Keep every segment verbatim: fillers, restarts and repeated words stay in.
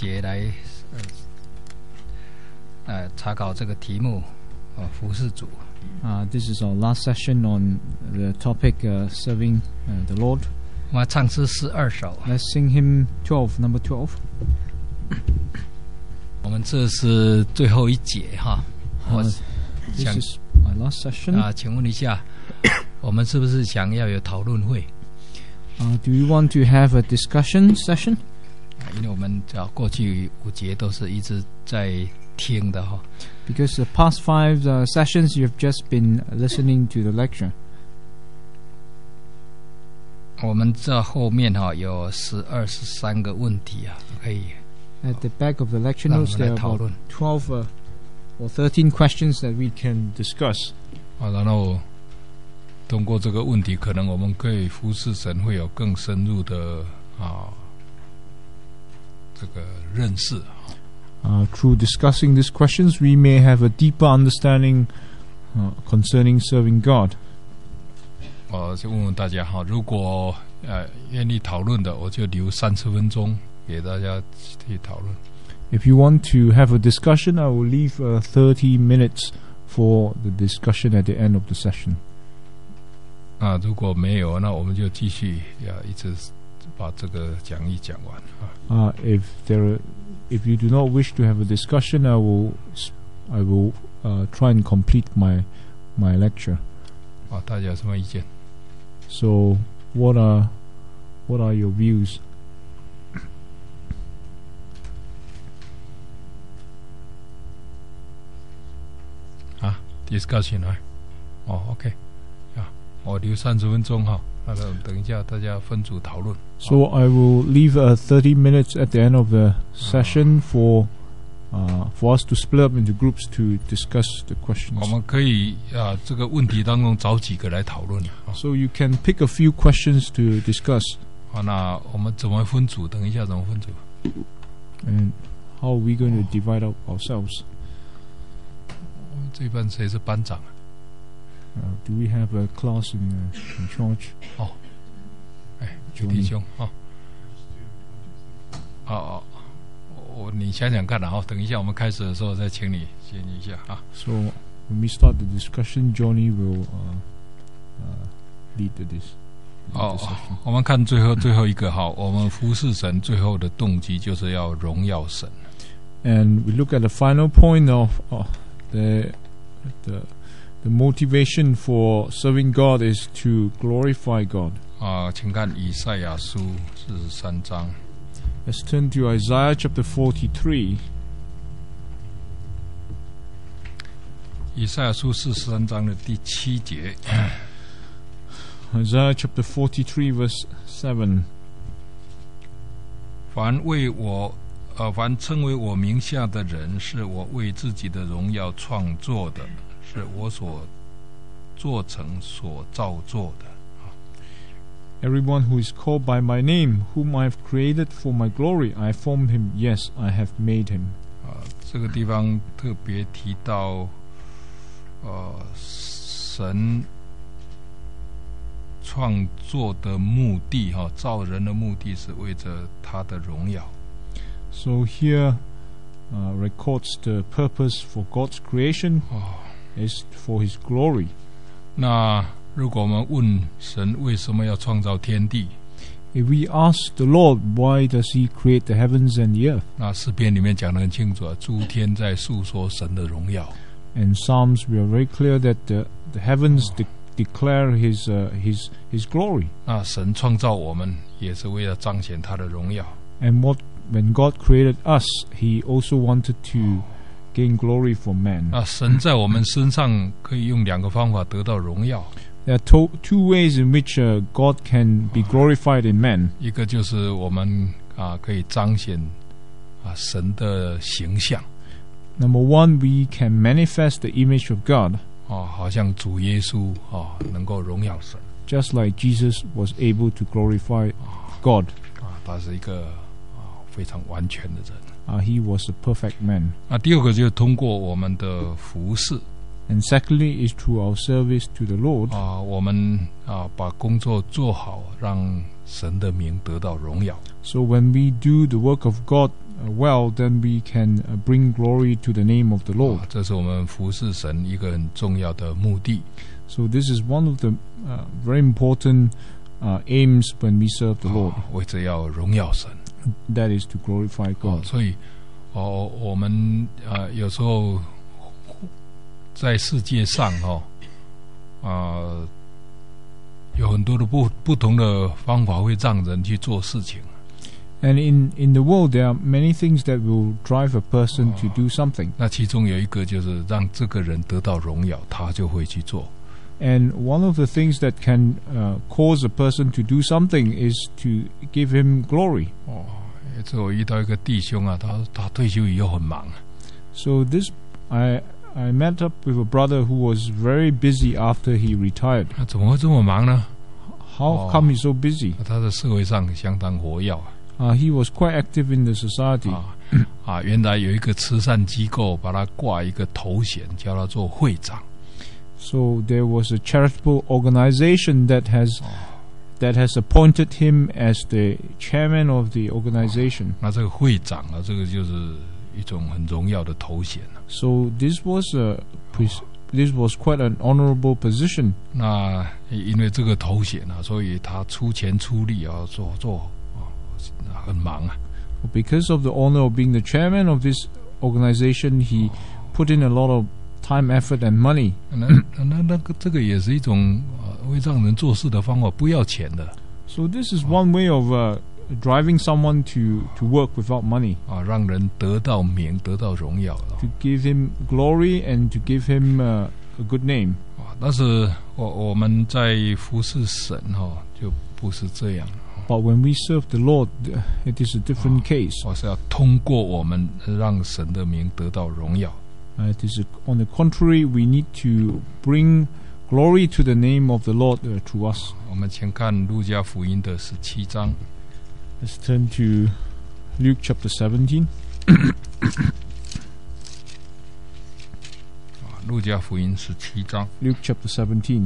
节来呃呃查考这个题目啊，服侍主。 Uh, this is our last session on the topic uh, serving uh, the Lord. 我们唱诗十二首。 Let's sing hymn twelve, number twelve. 我们这是最后一节哈。我 Uh, 想 this is my last session. 啊，请问一下，我们是不是想要有讨论会？ Uh, do you want to have a discussion session? 啊，因为我们啊过去五节都是一直在听的哈。 Because the past five uh, sessions you have just been listening to the lecture. 我们这后面哈有十二十三个问题啊，可以 At the back of the lecture 让我 notes 们 there 来 are 讨 about 论。 twelve uh, or thirteen questions that we can discuss. 啊，然后通过这个问题，可能我们可以服侍神会有更深入的啊这个认识。 Uh, through discussing these questions, we may have a deeper understanding uh, concerning serving God. 我就问问大家哈，如果呃愿意讨论的，我就留三十分钟给大家去讨论。 If you want to have a discussion, I will leave uh, thirty minutes for the discussion at the end of the session. 啊，如果没有，那我们就继续呀，一直把这个讲义讲完啊。 Uh, if there, are, if you do not wish to have a discussion, I will, I will uh, try and complete my my lecture. 啊，大家有什么意见？ So, what are what are your views? 啊 ，discussion 啊，哦 ，OK， 啊，我留三十分钟哈，那个等一下大家分组讨论。 So I will leave uh, thirty minutes at the end of the session for uh, for us to split up into groups to discuss the 我 questions. 们可以啊，这个问题当中找几个来讨论啊。 So you can pick a few questions to discuss. 好，那我们怎么分组？等一下怎么分组？ And how are we going to divide up ourselves? 这班谁是班长啊？ Uh, do we have a class in, uh, in charge? 哦，哎，朱弟兄啊，哦哦，我你想想看啊，哦，等一下我们开始的时候再请你先一下啊。 So when we start the discussion, Johnny will uh, uh, lead the this. lead 哦 the session.， 我们看最后最后一个哈，我们服侍神最后的动机就是要荣耀神。 And we look at the final point of uh, the the the motivation for serving God is to glorify God. 啊，请看以赛亚书四十三章。 Let's turn to Isaiah chapter forty-three. 以赛亚书四十三章的第七节。 Isaiah chapter forty-three, verse seven. 凡为我，呃，凡称为我名下的人，是我为自己的荣耀创作的，是我所做成、所造作的。 Everyone who is called by my name, whom I have created for my glory, I formed him. Yes, I have made him. 啊，这个地方特别提到，呃，神创作的目的，哈，造人的目的是为着他的荣耀。 So here uh, records the purpose for God's creation 哦， is for his glory. 那如果我们问神为什么要创造天地， If we ask the Lord, why does he create the heavens and the earth? 那诗篇里面讲得很清楚啊，诸天在述说神的荣耀。 In Psalms, we are very clear that the, the heavens de- declare his, uh, his, his glory. 那神创造我们，也是为了彰显他的荣耀。 And what when God created us, he also wanted to gain glory for man. 那神在我们身上可以用两个方法得到荣耀， There are to- two ways in which uh, God can be glorified in man. 一个就是我们啊可以彰显啊神的形象， Number one, we can manifest the image of God, 哦，好像主耶稣啊能够荣耀神 just like Jesus was able to glorify God. 啊，他是一个啊非常完全的人。 Uh, he was a perfect man. 那第二个就是通过我们的服事 And secondly is through our service to the Lord. 啊，我们啊把工作做好，让神的名得到荣耀。 So when we do the work of God uh, well, then we can uh, bring glory to the name of the Lord. 啊，这是我们服侍神一个很重要的目的。 So this is one of the uh, very important uh, aims when we serve the Lord. 啊，为着要荣耀神。 That is to glorify 哦 God. 所以哦，我们呃有时候在世界上哦，啊、有很多的不不同的方法会让人去做事情。 And in, in the world, there are many things that will drive a person to do something. 那其中有一个就是让这个人得到荣耀，他就会去做。 And one of the things that can uh, cause a person to do something is to give him glory. 哦，这我遇到一个弟兄啊，他他退休以后很忙。 So this, I I met up with a brother who was very busy after he retired. 他怎么会这么忙呢？ How Oh. come he's so busy? 他在社会上相当活跃啊。 Uh, he was quite active in the society. 啊啊！原来有一个慈善机构把他挂一个头衔，叫他做会长。 So there was a charitable organization that has that has appointed him as the chairman of the organization. 那这个会长啊，这个就是一种很荣耀的头衔。 So this was a pres- this was quite an honorable position. 那因为这个头衔啊，所以他出钱出力啊，做做啊，很忙啊。 Because of the honor of being the chairman of this organization, he put in a lot of time, effort, and money. 那那那个这个也是一种啊，会让人做事的方法，不要钱的 So this is one way of uh, driving someone to, to work without money, 啊，让人得到名，得到荣耀的 to give him glory and to give him uh, a good name. 啊。但是我我们在服侍神哈、哦，就不是这样。 But when we serve the Lord, uh, it is a different case. 我是要通过我们让神的名得到荣耀。 Uh, it is a, on the contrary, we need to bring glory to the name of the Lord uh, through us. 我们先看路加福音的十七章。 Let's turn to Luke chapter seventeen. 啊，路加福音十七章。 Luke chapter seventeen.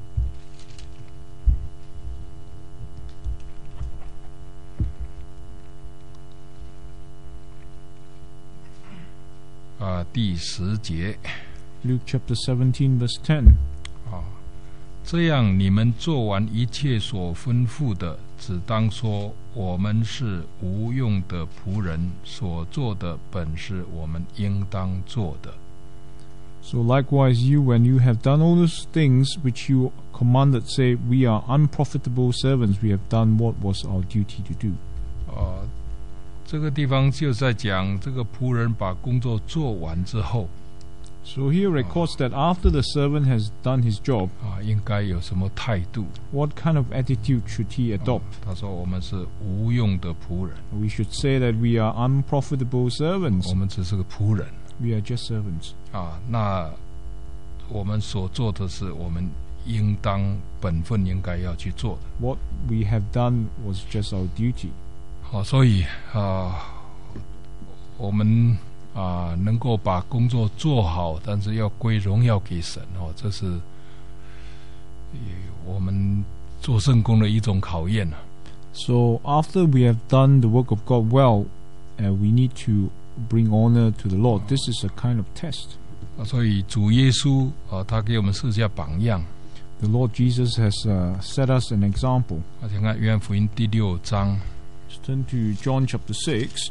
啊，第十节 Luke chapter seventeen, verse ten. 啊，这样你们做完一切所吩咐的，只当说我们是无用的仆人，所做的本是我们应当做的。 So likewise, you, when you have done all those things which you commanded, say, we are unprofitable servants. We have done what was our duty to do. 啊，这个地方就在讲这个仆人把工作做完之后 So here records that after the servant has done his job, 啊，应该有什么态度？ what kind of attitude should he adopt? 他说我们是无用的仆人， We should say that we are unprofitable servants. 我们只是个仆人 We are just servants. 啊。那我们所做的是我们应当本分应该要去做的。 What we have done was just our duty. 好、所以啊，我们啊能够把工作做好，但是要归荣耀给神哦，这是呃我们做圣工的一种考验啊。 So after we have done the work of God well, uh, we need to bring honor to the Lord. This is a kind of test. 啊所以主耶稣啊，他给我们设下榜样。 The Lord Jesus has uh, set us an example. 啊，请看约翰福音第六章 Let's turn to John chapter six.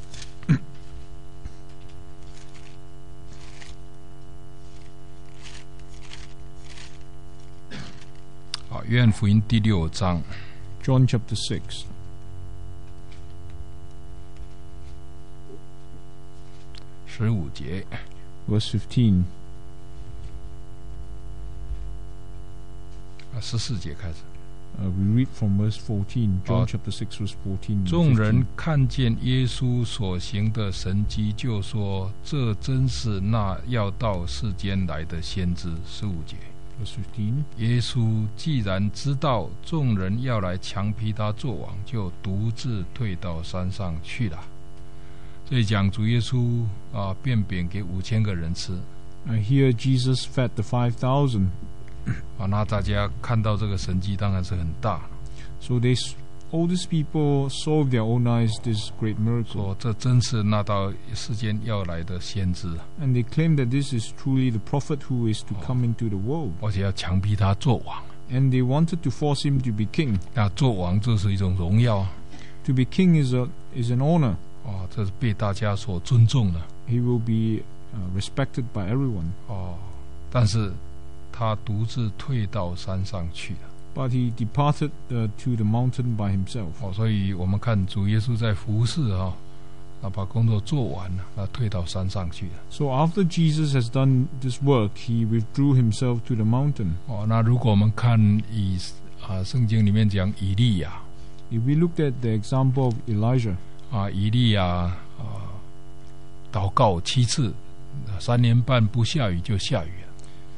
啊，约翰福音第六章 John chapter six. 十五节。 Verse fifteen. 啊，十四节开始。 Uh, we read from verse fourteen. John Oh. chapter six, verse fourteen. and 众人 fifteen. 看见耶稣所行的神迹，就说：“这真是那要到世间来的先知。”十五节。 Verse fifteen. 耶稣既然知道众人要来强逼他做王，就独自退到山上去了。这里讲主耶稣啊，变饼给五千个人吃 Uh, here Jesus fed the five thousand. 啊，那大家看到这个神迹当然是很大 So they s- all these people saw with their own eyes this great miracle. 说这真是那到世间要来的先知， And they claim that this is truly the prophet who is to come into the world. 而且要强逼他做王。 And they wanted to force him to be king. 那做王这是一种荣耀啊， To be king is a is an honor. 哦，这是被大家所尊重的 He will be uh, respected by everyone. 哦。但是他独自退到山上去了。 But he departed uh, to the mountain by himself. 哦，所以我们看主耶稣在服侍啊，他把工作做完了，他退到山上去了。 So after Jesus has done this work, he withdrew himself to the mountain. 哦，那如果我们看以啊圣经里面讲以利亚 If we looked at the example of Elijah, 啊，以利亚啊祷告七次，三年半不下雨就下雨了。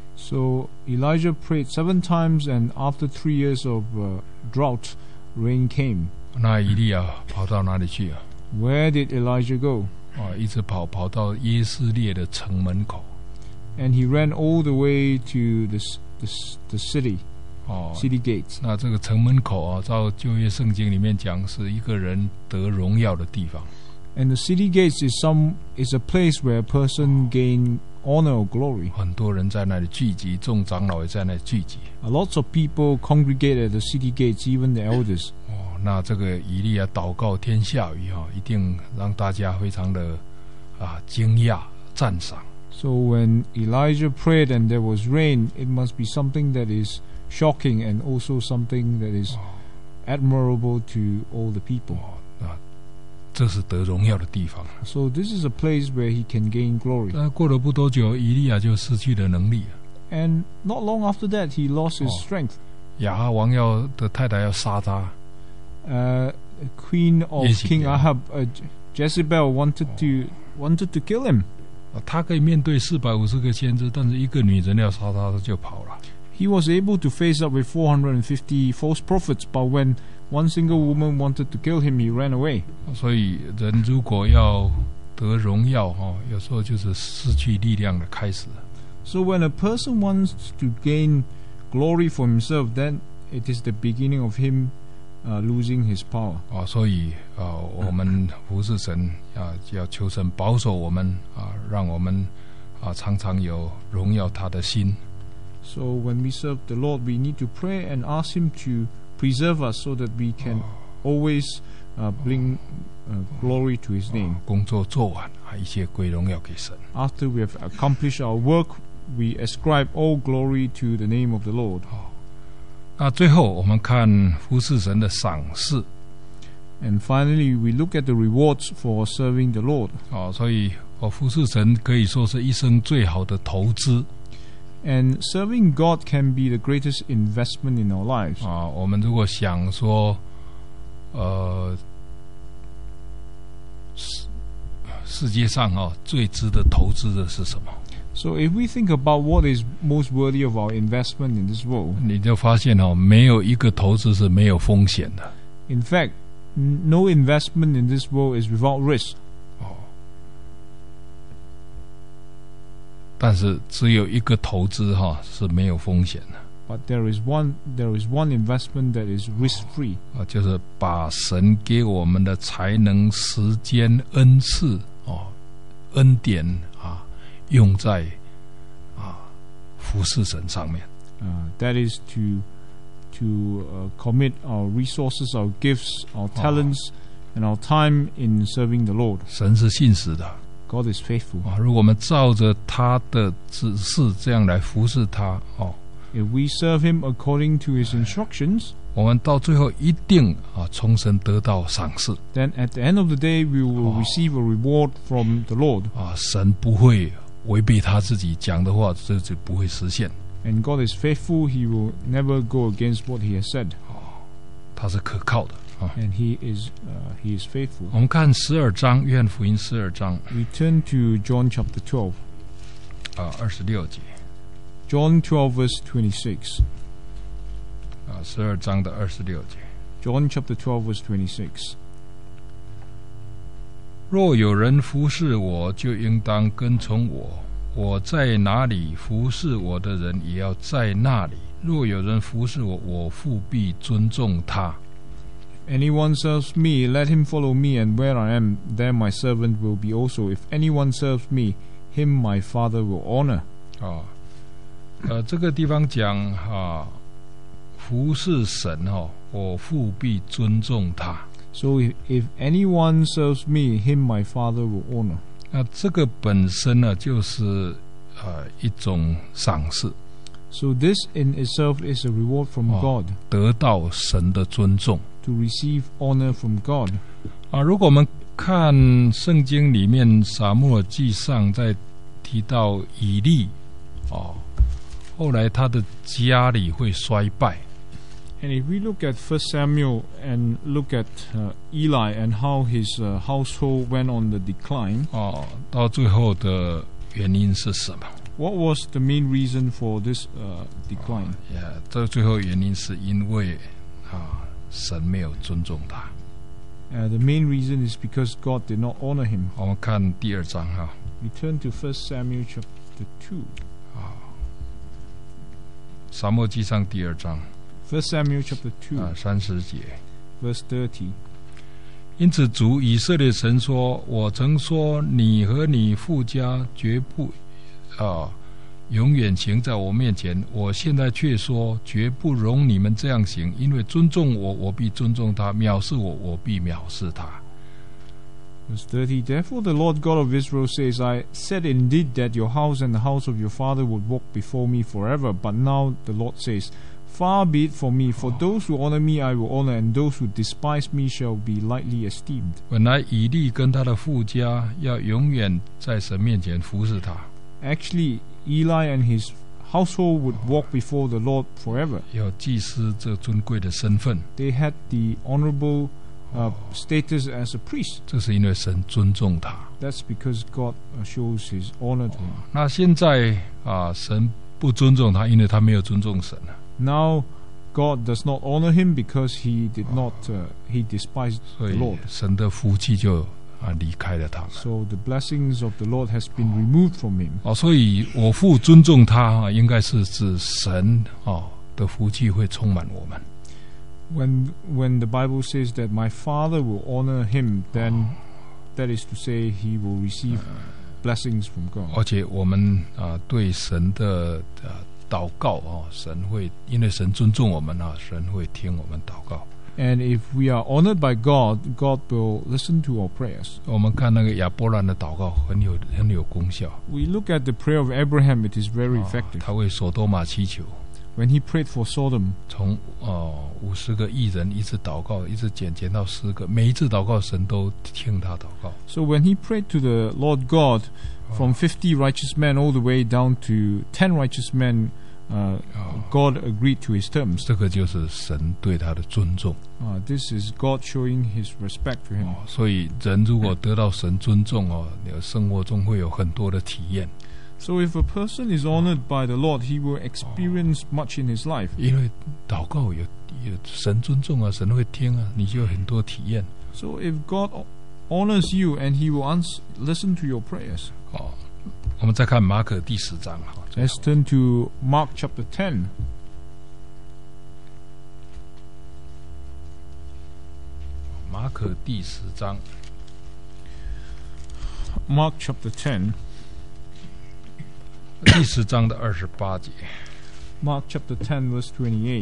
so Elijah prayed seven times, and after three years of uh, drought, rain came. 那以利亚跑到哪里去啊？ Where did Elijah go? 啊，一直跑跑到耶斯列的城门口。 And he ran all the way to the s- the, s- the city, 哦， city gates. 那这个城门口啊，照旧约圣经里面讲，是一个人得荣耀的地方。 And the city gates is some is a place where a person gain honor or glory. 很多人在那里聚集，众长老也在那里聚集。 A lots of people congregate at the city gates, even the elders. 哦，那这个以利亚祷告天下雨哈、哦，一定让大家非常的啊惊讶赞赏。 So when Elijah prayed and there was rain, it must be something that is shocking and also something that is admirable to all the people. 哦，啊，这是得荣耀的地方。 So this is a place where he can gain glory. 但过了不多久，以利亚就失去了能力了。 And not long after that, he lost his Oh. strength. 亚哈王要的太太要杀他， Uh, Queen of Jezebel. King Ahab, uh, Jezebel, wanted to wanted to kill him. 啊他可以面对四百五十个先知，但是一个女人要杀他，他就跑了。 He was able to face up with four hundred fifty false prophets, but when one single woman wanted to kill him, he ran away. 所以人如果要得荣耀哈、哦，有时候就是失去力量的开始。 So when a person wants to gain glory for himself, then it is the beginning of him uh, losing his power. 啊，所以啊，我们服侍神啊，要求神保守我们啊，让我们啊常常有荣耀他的心。 So when we serve the Lord, we need to pray and ask Him to preserve us so that we can always uh, bring uh, glory to His name. 工作做完啊，一切归荣耀给神。 After we have accomplished our work, we ascribe all glory to the name of the Lord. 那最后我们看服侍神的赏赐 And finally, we look at the rewards for serving the Lord. 啊，所以我服侍神可以说是一生最好的投资 And serving God can be the greatest investment in our lives. 啊。我们如果想说，呃，世世界上啊最值得投资的是什么？ So if we think about what is most worthy of our investment in this world, 你就发现哦，没有一个投资是没有风险的。 in fact, n- no investment in this world is without risk. 但是只有一个投资哈、是没有风险的 But there is one there is one investment that is risk-free. 啊，就是把神给我们的才能、时间、恩赐哦、恩典啊，用在啊服侍神上面。 Uh, that is to to uh, commit our resources, our gifts, our talents, and our time in serving the Lord. 神是信实的 God is faithful. 啊，如果我们照着他的指示这样来服侍他哦， If we serve Him according to His instructions, 我们到最后一定啊从神得到赏赐 then at the end of the day we will Oh. receive a reward from the Lord. 啊，神不会违背他自己讲的话，这就不会实现。 And God is faithful. He will never go against what He has said. 他是可靠的啊。 And He is uh, He is faithful. 我们看十二章，约翰福音十二章 We turn to John chapter twelve. 啊二十六节 John twelve verse twenty-six. 啊十二章的二十六节。 John chapter twelve verse twenty-six. 若有人服侍我，就应当跟从我；我在哪里，服侍我的人也要在那里。若有人服侍我，我父必尊重他。 anyone serves me, let him follow me, and where I am, there my servant will be also. If anyone serves me, him my Father will honor. 啊，呃，这个地方讲啊，服侍神哦，我父必尊重他。 So if, if anyone serves me, him my Father will honor. 那这个本身呢，就是呃一种赏识。 So this in itself is a reward from 哦 God, 得到神的尊重 to receive honor from God. 啊。如果我们看圣经里面撒母耳记上在提到以利哦，后来他的家里会衰败。 And if we look at First Samuel and look at uh, Eli and how his uh, household went on the decline, 哦，到最后的原因是什么？ what was the main reason for this uh, decline? 呀，这最后原因是因为啊，神没有尊重他。 Uh, the main reason is because God did not honor him. 我们看第二章哈， We turn to First Samuel chapter two. 撒母耳记上第二章 First Samuel chapter two, 啊三十节。 verse thirty. 因此，主以色列神说：“我曾说，你和你父家绝不啊，永远行在我面前。我现在却说，绝不容你们这样行，因为尊重我，我必尊重他；藐视我，我必藐视他。” Verse thirty. Therefore the Lord God of Israel says, I said indeed that your house and the house of your father would walk before me forever. But now the Lord says, Far be it from me, for those who honor me I will honor, and those who despise me shall be lightly esteemed. 本来以利跟他的父家要永远在神面前服侍他， Actually, Eli and his household would walk before the Lord forever. 有祭司这尊贵的身份， They had the honorable uh, status as a priest. 这是因为神尊重他。 That's because God uh, shows his honor to him. 那现在啊，神不尊重他，因为他没有尊重神啊。 Now, God does not honor him because he did not, uh, he despised 所 the 以 Lord. 神的福气就啊离开了他们。 So the blessings of the Lord has been removed from him. 哦，所以我父尊重他啊，应该是指神哦的福气会充满我们。 When when the Bible says that my Father will honor him, then that is to say he will receive blessings from God. 而且我们啊对神的啊祷告哦，神会因为神尊重我们啊，神会听我们祷告。 And if we are honored by God, God will listen to our prayers. 我们看那个亚伯兰的祷告很有很有功效。 We look at the prayer of Abraham; it is very 哦 effective. 他为所多玛祈求， When he prayed for Sodom, 从哦五十个义人一直祷告，一直减减到十个，每一次祷告神都听他祷告。 so when he prayed to the Lord God, from fifty righteous men all the way down to ten righteous men, uh, God agreed to his terms. 这个就是神对他的尊重。 Uh, this is God showing his respect to him. 哦，所以人如果得到神尊重哦，你的生活中会有很多的体验。 So if a person is honored by the Lord, he will experience much in his life. 因为祷告有有神尊重啊，神会听啊，你就有很多体验。 So if God honors you and he will answer, listen to your prayers. 哦，我们再看马可第十章哈。 Let's turn to Mark chapter ten. 马可第十章 Mark chapter ten. 第十章的二十八节。 Mark chapter ten, verse twenty-eight.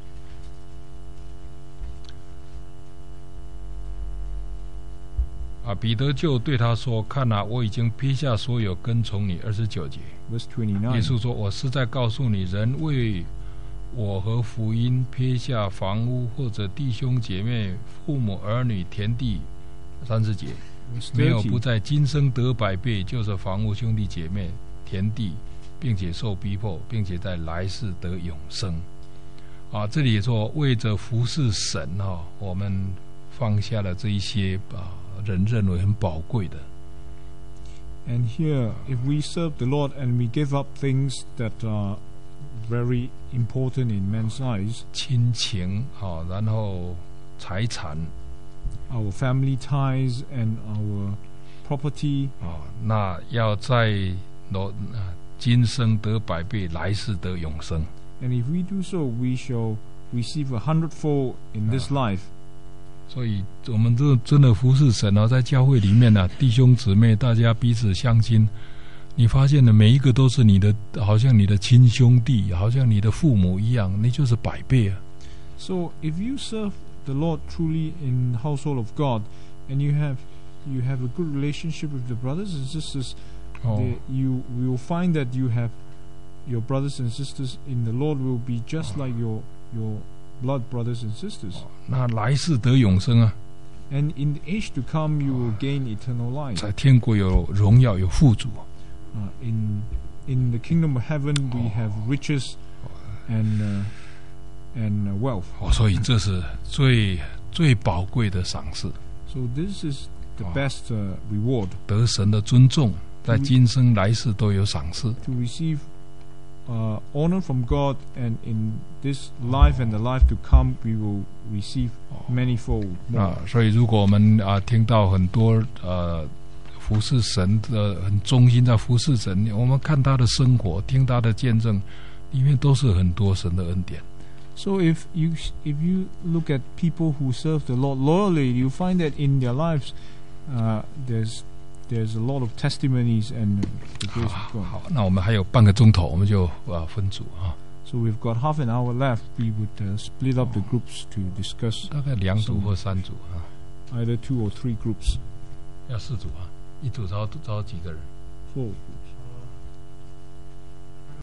啊，彼得就对他说：“看啊，我已经撇下所有，跟从你。”二十九节， Verse 耶 twenty-nine. 稣说：“我实在告诉你，人为我和福音撇下房屋或者弟兄姐妹、父母儿女、田地。”三十节， Verse 没有不 thirty. 在今生得百倍，就是房屋、兄弟姐妹、田地，并且受逼迫，并且在来世得永生。啊，这里说为着服侍神哦，我们放下了这一些啊人认为很宝贵的。 And here, if we serve the Lord and we give up things that are very important in man's eyes, 亲情啊，然后财产 our family ties and our property, 啊，那要在罗啊今生得百倍，来世得永生。 and if we do so, we shall receive a hundredfold in this life. 所以我们这真的服侍神啊，在教会里面啊，弟兄姊妹大家彼此相亲，你发现了每一个都是你的，好像你的亲兄弟，好像你的父母一样，那就是百倍啊。 So if you serve the Lord truly in the household of God, and you have you have a good relationship with the brothers and sisters, Oh. they, you will find that you have your brothers and sisters in the Lord will be just like your your blood brothers and sisters. 那来世得永生啊， And in the age to come, you will gain eternal life. 在天国有荣耀有富足。 Uh, in in the kingdom of heaven, we have riches and uh, and uh, wealth. 哦，所以这是最最宝贵的赏赐， So this is the best uh, reward 得神的尊重，在今生来世都有赏赐。 to receive uh, honor from God, and in this life and the life to come, we will receive manifold more. 啊，所以如果我们啊听到很多呃服侍神的很忠心在服侍神，我们看他的生活，听他的见证，里面都是很多神的恩典。 So if you if you look at people who serve the Lord loyally, you find that in their lives, uh, there's there's a lot of testimonies and uh, the grace of God. 好，那我们还有半个钟头，我们就啊分组啊， So we've got half an hour left. We would uh, split up the groups to discuss 大概两组或三组啊， either two or three groups, 要四组啊，一组招招几个人？ four groups.